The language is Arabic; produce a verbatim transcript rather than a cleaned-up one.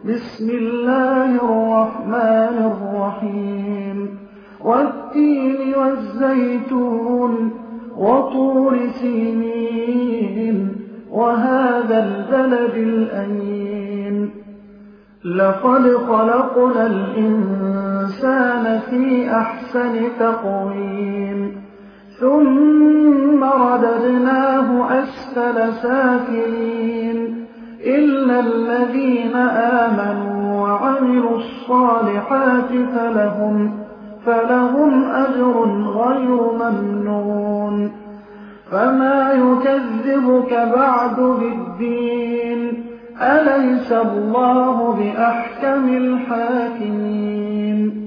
بسم الله الرحمن الرحيم والتين والزيتون وطور سينين وهذا البلد الأمين لقد خلقنا الإنسان في أحسن تقويم ثم رددناه أسفل سافلين إلا الذين آمنوا وعملوا الصالحات فلهم, فلهم أجر غير ممنون فما يكذبك بعد بالدين أليس الله بأحكم الحاكمين